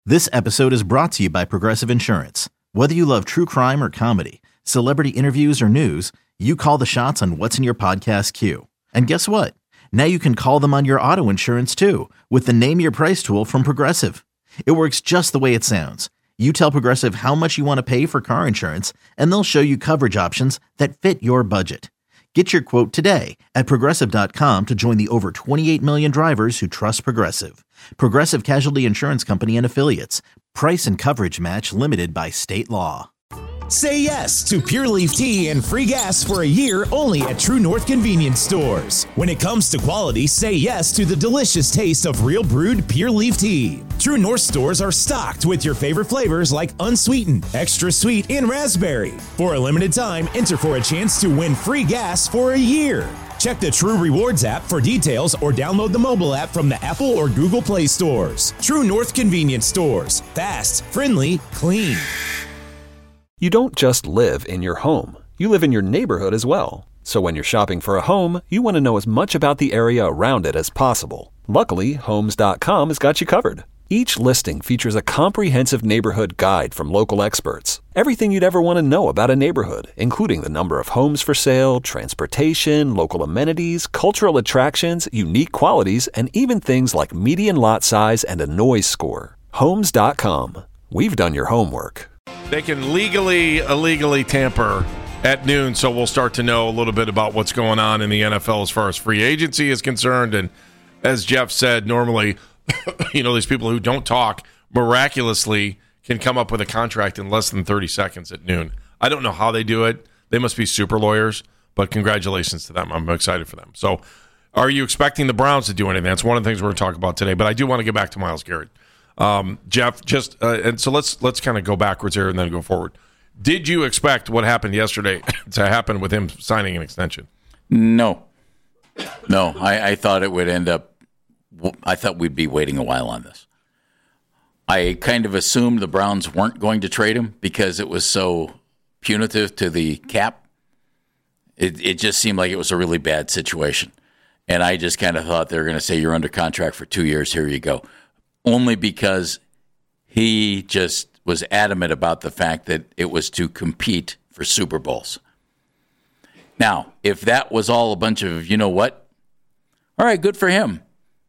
This episode is brought to you by Progressive Insurance. Whether you love true crime or comedy, celebrity interviews or news, you call the shots on what's in your podcast queue. And guess what? Now you can call them on your auto insurance too with the Name Your Price tool from Progressive. It works just the way it sounds. You tell Progressive how much you want to pay for car insurance, and they'll show you coverage options that fit your budget. Get your quote today at Progressive.com to join the over 28 million drivers who trust Progressive. Progressive Casualty Insurance Company and Affiliates. Price and coverage match limited by state law. Say yes to Pure Leaf Tea and free gas for a year only at True North Convenience Stores. When it comes to quality, say yes to the delicious taste of real brewed Pure Leaf Tea. True North stores are stocked with your favorite flavors like unsweetened, extra sweet, and raspberry. For a limited time, enter for a chance to win free gas for a year. Check the True Rewards app for details or download the mobile app from the Apple or Google Play stores. True North Convenience Stores. Fast, friendly, clean. You don't just live in your home. You live in your neighborhood as well. So when you're shopping for a home, you want to know as much about the area around it as possible. Luckily, Homes.com has got you covered. Each listing features a comprehensive neighborhood guide from local experts. Everything you'd ever want to know about a neighborhood, including the number of homes for sale, transportation, local amenities, cultural attractions, unique qualities, and even things like median lot size and a noise score. Homes.com. We've done your homework. They can legally, illegally tamper at noon, so we'll start to know a little bit about what's going on in the NFL as far as free agency is concerned. And as Jeff said, normally, these people who don't talk miraculously can come up with a contract in less than 30 seconds at noon. I don't know how they do it. They must be super lawyers, but congratulations to them. I'm excited for them. So are you expecting the Browns to do anything? That's one of the things we're going to talk about today, but I do want to get back to Myles Garrett. Jeff, and so let's kind of go backwards here and then go forward. Did you expect what happened yesterday to happen with him signing an extension? No. I thought it would end up. I thought we'd be waiting a while on this. I kind of assumed the Browns weren't going to trade him because it was so punitive to the cap. It just seemed like it was a really bad situation, and I just kind of thought they were going to say you're under contract for 2 years. Here you go. Only because he just was adamant about the fact that it was to compete for Super Bowls. Now, if that was all a bunch of, you know what? All right, good for him.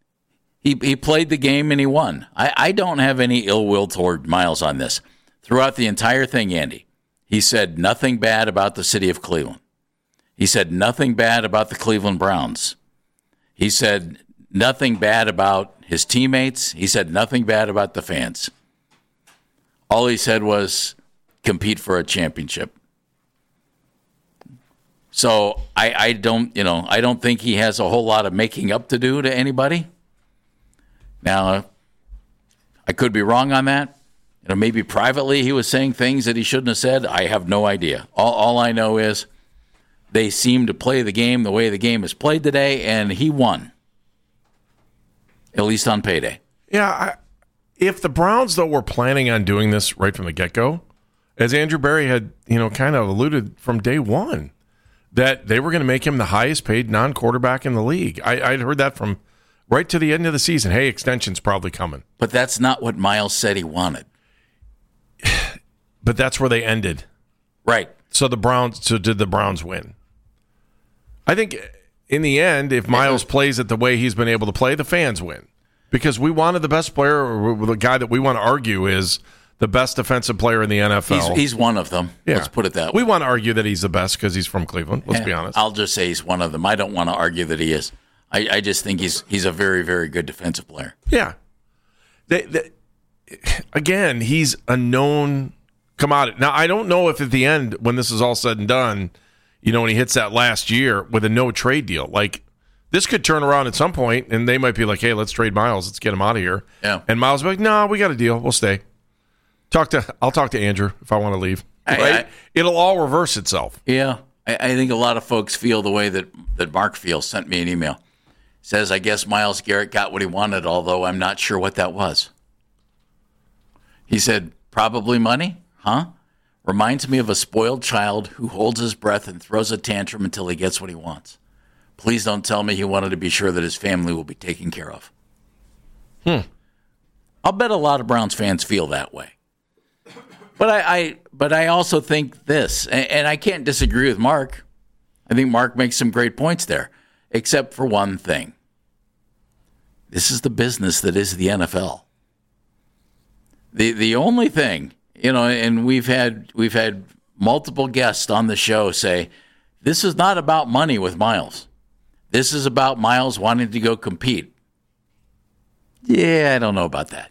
He played the game and he won. I don't have any ill will toward Myles on this. Throughout the entire thing, Andy, he said nothing bad about the city of Cleveland. He said nothing bad about the Cleveland Browns. He said nothing bad about his teammates. He said nothing bad about the fans. All he said was compete for a championship. So I don't think he has a whole lot of making up to do to anybody. Now, I could be wrong on that. Maybe privately he was saying things that he shouldn't have said. I have no idea. All I know is they seem to play the game the way the game is played today, and he won. At least on payday. Yeah, if the Browns, though, were planning on doing this right from the get-go, as Andrew Berry had, kind of alluded from day one, that they were going to make him the highest-paid non-quarterback in the league. I'd heard that from right to the end of the season. Hey, extension's probably coming. But that's not what Myles said he wanted. But that's where they ended. Right. So did the Browns win? I think in the end, if Myles plays it the way he's been able to play, the fans win. Because we wanted the best player, or the guy that we want to argue is the best defensive player in the NFL. He's one of them. Yeah. Let's put it that way. We want to argue that he's the best because he's from Cleveland. Let's be honest. I'll just say he's one of them. I don't want to argue that he is. I just think he's a very, very good defensive player. Yeah. Again, he's a known commodity. Now, I don't know if at the end, when this is all said and done, when he hits that last year with a no-trade deal, like, this could turn around at some point, and they might be like, hey, let's trade Myles. Let's get him out of here. Yeah. And Myles will be like, no, we got a deal. We'll stay. I'll talk to Andrew if I want to leave. Right? It'll all reverse itself. Yeah. I think a lot of folks feel the way that Mark feels. Sent me an email. Says, I guess Myles Garrett got what he wanted, although I'm not sure what that was. He said, probably money, huh? Reminds me of a spoiled child who holds his breath and throws a tantrum until he gets what he wants. Please don't tell me he wanted to be sure that his family will be taken care of. I'll bet a lot of Browns fans feel that way. But I also think this, and I can't disagree with Mark. I think Mark makes some great points there, except for one thing. This is the business that is the NFL. The only thing, and we've had multiple guests on the show say, this is not about money with Miles. This is about Miles wanting to go compete. Yeah, I don't know about that.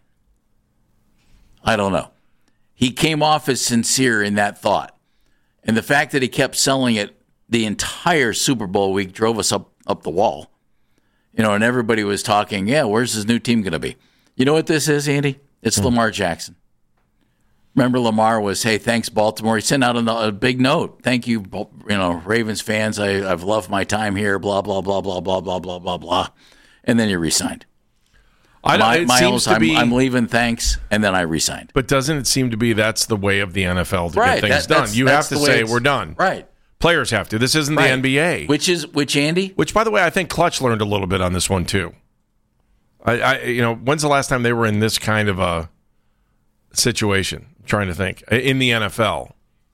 I don't know. He came off as sincere in that thought. And the fact that he kept selling it the entire Super Bowl week drove us up the wall. And everybody was talking, where's his new team going to be? You know what this is, Andy? It's Lamar Jackson. Remember, Lamar was, hey, thanks, Baltimore. He sent out a big note. Thank you, Ravens fans. I've loved my time here, blah, blah, blah, blah, blah, blah, blah, blah, blah. And then he re-signed. Miles, I'm leaving, thanks, and then I re-signed. But doesn't it seem to be that's the way of the NFL to get things done? You have to say, we're done. Right. Players have to. This isn't the NBA. Which, Andy? Which, by the way, I think Clutch learned a little bit on this one, too. When's the last time they were in this kind of a situation? I'm trying to think. In the NFL.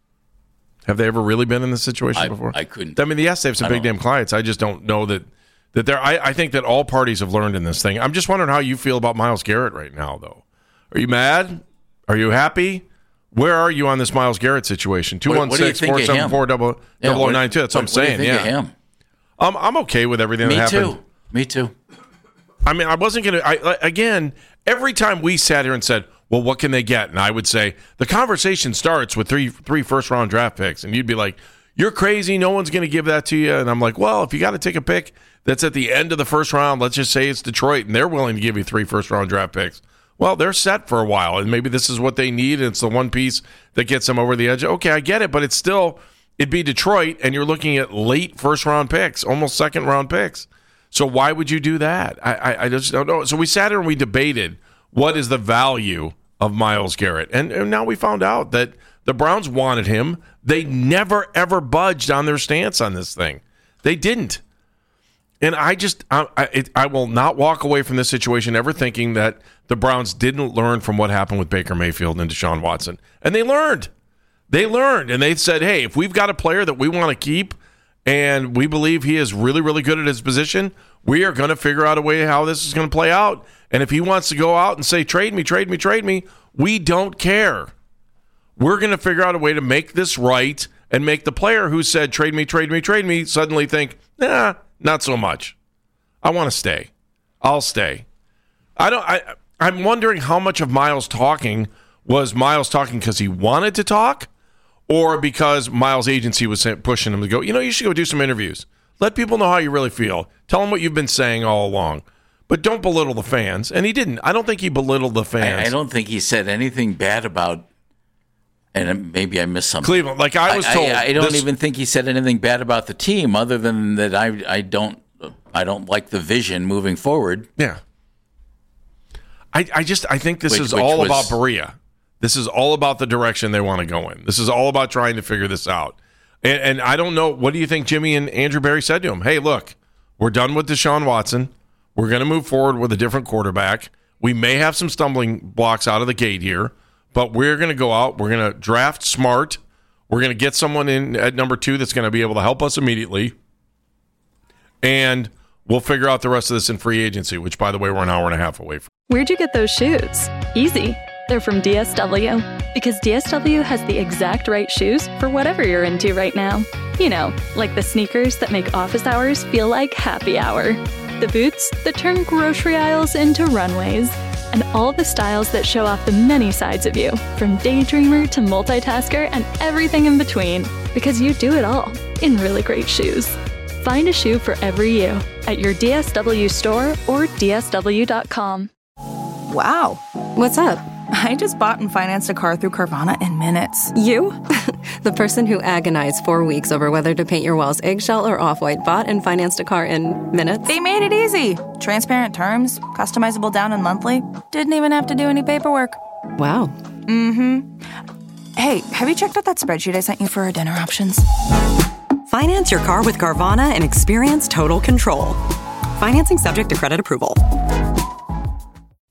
Have they ever really been in this situation before? I couldn't. I mean, yes, they have some big damn clients. I just don't know that they're. I think that all parties have learned in this thing. I'm just wondering how you feel about Myles Garrett right now, though. Are you mad? Are you happy? Where are you on this Myles Garrett situation? 216-474-0092. That's what I'm saying. What do you think of him? I'm okay with everything that happened. Me too. I mean, I wasn't going to. Again, every time we sat here and said, well, what can they get? And I would say, the conversation starts with three first-round draft picks. And you'd be like, you're crazy. No one's going to give that to you. And I'm like, well, if you got to take a pick that's at the end of the first round, let's just say it's Detroit, and they're willing to give you 3 first-round draft picks. Well, they're set for a while, and maybe this is what they need, and it's the one piece that gets them over the edge. Okay, I get it, but it'd be Detroit, and you're looking at late first-round picks, almost second-round picks. So why would you do that? I just don't know. So we sat here and we debated what is the value of Myles Garrett, and now we found out that the Browns wanted him. They never, ever budged on their stance on this thing. They didn't. And I will not walk away from this situation ever thinking that the Browns didn't learn from what happened with Baker Mayfield and Deshaun Watson. And they learned. And they said, hey, if we've got a player that we want to keep and we believe he is really, really good at his position, we are going to figure out a way how this is going to play out. And if he wants to go out and say, trade me, we don't care. We're going to figure out a way to make this right and make the player who said, trade me, suddenly think, nah, not so much. I want to stay. I'll stay. I'm wondering how much of Myles talking was Myles talking because he wanted to talk or because Myles' agency was pushing him to go, you should go do some interviews. Let people know how you really feel. Tell them what you've been saying all along. But don't belittle the fans. And he didn't. I don't think he belittled the fans. I don't think he said anything bad about, and maybe I missed something. Cleveland, like I was told. I don't even think he said anything bad about the team other than that I don't like the vision moving forward. Yeah. I think this is all about Berea. This is all about the direction they want to go in. This is all about trying to figure this out. And I don't know, what do you think Jimmy and Andrew Berry said to him? Hey, look, we're done with Deshaun Watson. We're going to move forward with a different quarterback. We may have some stumbling blocks out of the gate here, but we're going to go out. We're going to draft smart. We're going to get someone in at number 2 that's going to be able to help us immediately. And we'll figure out the rest of this in free agency, which, by the way, we're an hour and a half away from. Where'd you get those shoes? Easy. They're from DSW. Because DSW has the exact right shoes for whatever you're into right now. Like the sneakers that make office hours feel like happy hour. The boots that turn grocery aisles into runways. And all the styles that show off the many sides of you, from daydreamer to multitasker and everything in between. Because you do it all in really great shoes. Find a shoe for every you at your DSW store or DSW.com. Wow. What's up? I just bought and financed a car through Carvana in minutes. You? The person who agonized 4 weeks over whether to paint your walls eggshell or off-white bought and financed a car in minutes? They made it easy. Transparent terms, customizable down and monthly. Didn't even have to do any paperwork. Wow. Mm-hmm. Hey, have you checked out that spreadsheet I sent you for our dinner options? Finance your car with Carvana and experience total control. Financing subject to credit approval.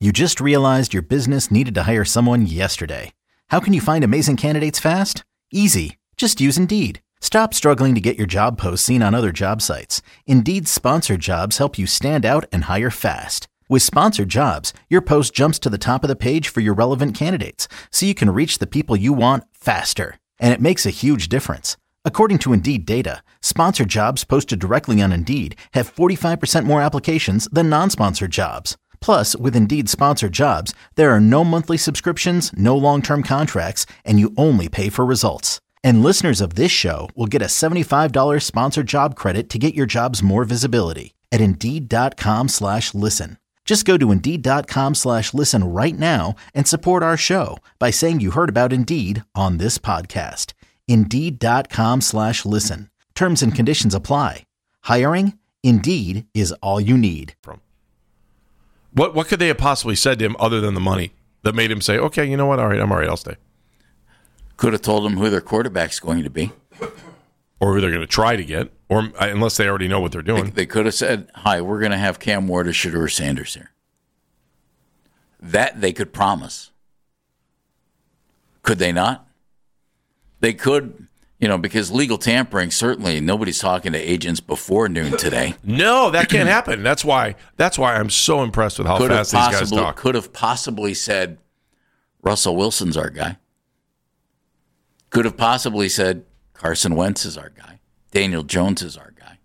You just realized your business needed to hire someone yesterday. How can you find amazing candidates fast? Easy. Just use Indeed. Stop struggling to get your job posts seen on other job sites. Indeed's sponsored jobs help you stand out and hire fast. With sponsored jobs, your post jumps to the top of the page for your relevant candidates, so you can reach the people you want faster. And it makes a huge difference. According to Indeed data, sponsored jobs posted directly on Indeed have 45% more applications than non-sponsored jobs. Plus, with Indeed sponsored jobs, there are no monthly subscriptions, no long-term contracts, and you only pay for results. And listeners of this show will get a $75 sponsored job credit to get your jobs more visibility at Indeed.com/listen. Just go to Indeed.com/listen right now and support our show by saying you heard about Indeed on this podcast. Indeed.com/listen. Terms and conditions apply. Hiring? Indeed is all you need. What could they have possibly said to him other than the money that made him say, okay, you know what? All right, I'm all right. I'll stay. Could have told him who their quarterback's going to be. Or who they're going to try to get, or unless they already know what they're doing. They could have said, hi, we're going to have Cam Ward or Shedeur Sanders here. That they could promise. Could they not? They could, because legal tampering, certainly nobody's talking to agents before noon today. No, that can't happen. That's why I'm so impressed with how fast these guys talk. Could have possibly said, Russell Wilson's our guy. Could have possibly said, Carson Wentz is our guy. Daniel Jones is our guy.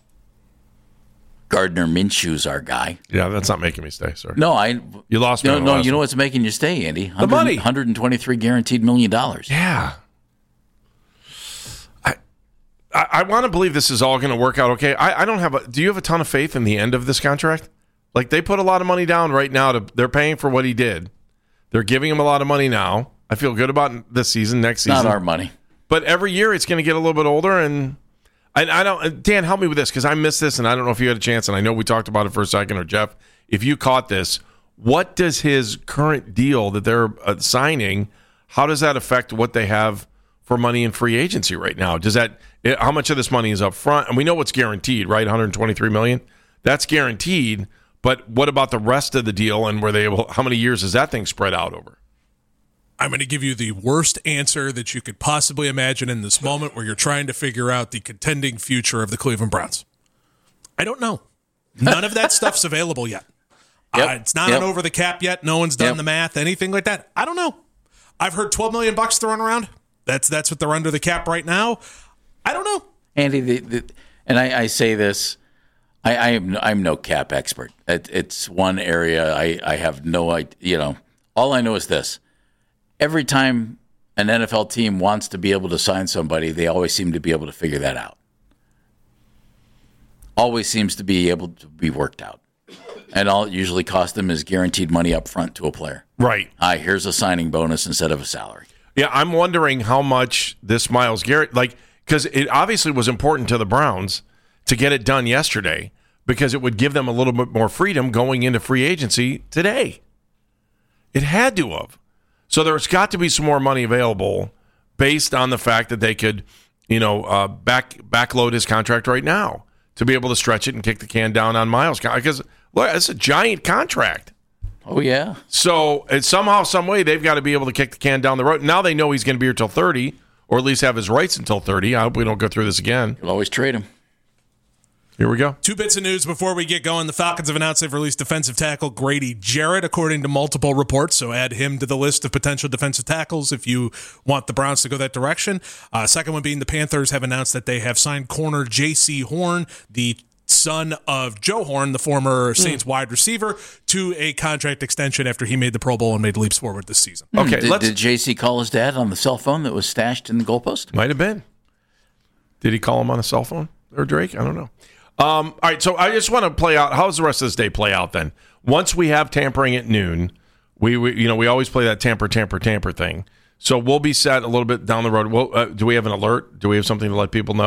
Gardner Minshew's our guy. Yeah, that's not making me stay, sir. No, you lost me. No, you know what's making you stay, Andy? The money. $123 guaranteed $1 million. Yeah. I want to believe this is all going to work out okay. I don't have do you have a ton of faith in the end of this contract? Like, they put a lot of money down right now. They're paying for what he did. They're giving him a lot of money now. I feel good about this season, next season. Not our money. But every year it's going to get a little bit older, and I don't. Dan, help me with this, because I missed this, and I don't know if you had a chance, and I know we talked about it for a second, or Jeff, if you caught this, what does his current deal that they're signing, how does that affect what they have for money in free agency right now? How much of this money is up front? And we know what's guaranteed, right? $123 million. That's guaranteed. But what about the rest of the deal, and how many years is that thing spread out over? I'm going to give you the worst answer that you could possibly imagine in this moment where you're trying to figure out the contending future of the Cleveland Browns. I don't know. None of that stuff's available yet. Yep. It's not on over the cap yet. No one's done the math, anything like that. I don't know. I've heard $12 million thrown around. That's what they're under the cap right now. I don't know. Andy, and I say this, I'm no cap expert. It's one area I have no idea. All I know is this. Every time an NFL team wants to be able to sign somebody, they always seem to be able to figure that out. Always seems to be able to be worked out. And all it usually costs them is guaranteed money up front to a player. Right. Here's a signing bonus instead of a salary. Yeah, I'm wondering how much this Myles Garrett, because it obviously was important to the Browns to get it done yesterday, because it would give them a little bit more freedom going into free agency today. It had to have. So there's got to be some more money available based on the fact that they could, backload his contract right now to be able to stretch it and kick the can down on Myles. Because, look, it's a giant contract. Oh, yeah. So somehow, some way, they've got to be able to kick the can down the road. Now they know he's going to be here till 30, or at least have his rights until 30. I hope we don't go through this again. You'll always trade him. Here we go. 2 bits of news before we get going. The Falcons have announced they've released defensive tackle Grady Jarrett, according to multiple reports. So add him to the list of potential defensive tackles if you want the Browns to go that direction. Second one being the Panthers have announced that they have signed corner J.C. Horn, the son of Joe Horn, the former Saints wide receiver, to a contract extension after he made the Pro Bowl and made leaps forward this season. Okay, did J.C. call his dad on the cell phone that was stashed in the goalpost? Might have been. Did he call him on a cell phone? Or Drake? I don't know. All right, so I just want to play out. How does the rest of this day play out then? Once we have tampering at noon, we always play that tamper thing. So we'll be set a little bit down the road. Do we have an alert? Do we have something to let people know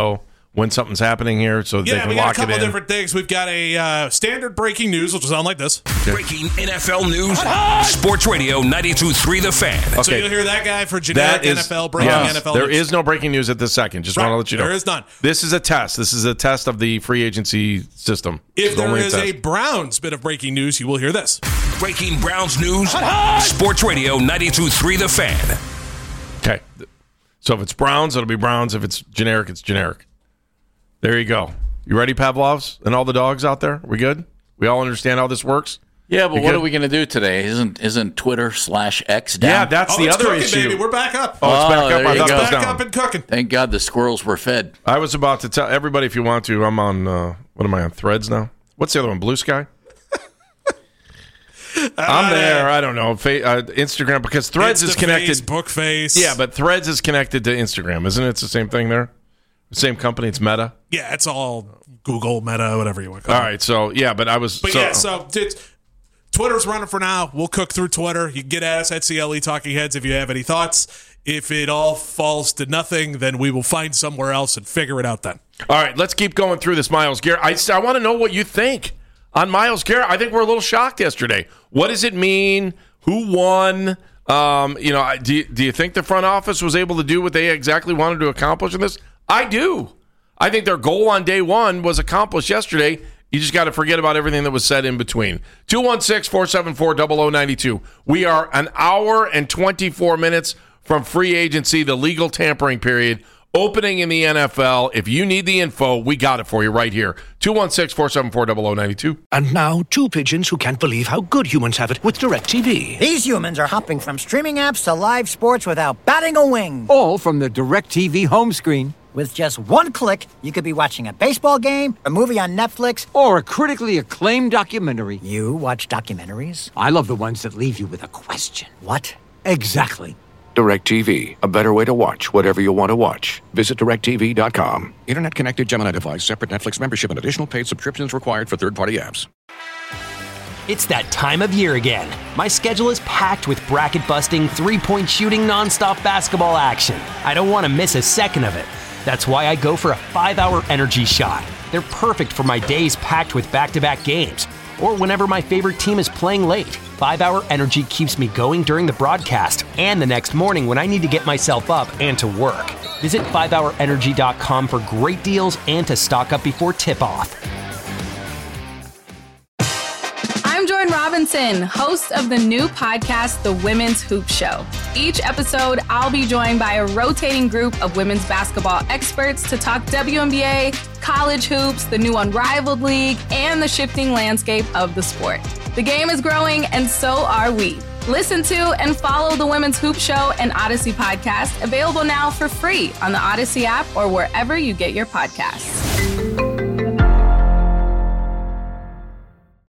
when something's happening here so that they can we got lock a couple it in. different things. We've got a standard breaking news, which will sound like this. Breaking NFL news. Sports Radio 92.3 The Fan. Okay. So you'll hear that guy for generic NFL, breaking NFL There news. is no breaking news at this second. Just want to let you know. There is none. This is a test. This is a test of the free agency system. If there is a Browns bit of breaking news, you will hear this. Breaking Browns news. Sports Radio 92.3 The Fan. Okay. So if it's Browns, it'll be Browns. If it's generic, it's generic. There you go. You ready, Pavlovs, and all the dogs out there? We good? We all understand how this works? Yeah, but what are we going to do today? Isn't Twitter/X down? Yeah, that's the other cooking, issue. Baby. We're back up. Oh, it's back up. I thought it was back down. up and cooking. Thank God the squirrels were fed. I was about to tell everybody, if you want to, I'm on, what am I on, Threads now? What's the other one, Blue Sky? I'm there. I don't know. Instagram, because Threads is connected. Facebook face. Yeah, but Threads is connected to Instagram, isn't it? It's the same thing there? The same company. It's Meta. Yeah, it's all Google, Meta, whatever you want to call it. All right. So, yeah, but I was. So Twitter's running for now. We'll cook through Twitter. You can get at us at CLE Talking Heads if you have any thoughts. If it all falls to nothing, then we will find somewhere else and figure it out then. All right. Let's keep going through this Myles Garrett. I want to know what you think on Myles Garrett. I think we're a little shocked yesterday. What does it mean? Who won? Do you think the front office was able to do what they exactly wanted to accomplish in this? I do. I think their goal on day one was accomplished yesterday. You just got to forget about everything that was said in between. 216-474-0092. We are an hour and 24 minutes from free agency, the legal tampering period, opening in the NFL. If you need the info, we got it for you right here. 216-474-0092. And now, two pigeons who can't believe how good humans have it with DirecTV. These humans are hopping from streaming apps to live sports without batting a wing. All from the DirecTV home screen. With just one click, you could be watching a baseball game, a movie on Netflix, or a critically acclaimed documentary. You watch documentaries? I love the ones that leave you with a question. What? Exactly. DirecTV, a better way to watch whatever you want to watch. Visit DirecTV.com. Internet connected Gemini device, separate Netflix membership, and additional paid subscriptions required for third-party apps. It's that time of year again. My schedule is packed with bracket-busting, three-point shooting, nonstop basketball action. I don't want to miss a second of it. That's why I go for a 5-hour energy shot. They're perfect for my days packed with back-to-back games, or whenever my favorite team is playing late. 5-hour energy keeps me going during the broadcast and the next morning when I need to get myself up and to work. Visit 5hourenergy.com for great deals and to stock up before tip-off. I'm Jordan Robinson, host of the new podcast, The Women's Hoop Show. Each episode, I'll be joined by a rotating group of women's basketball experts to talk WNBA, college hoops, the new Unrivaled League, and the shifting landscape of the sport. The game is growing, and so are we. Listen to and follow The Women's Hoop Show and Odyssey podcast, available now for free on the Odyssey app or wherever you get your podcasts.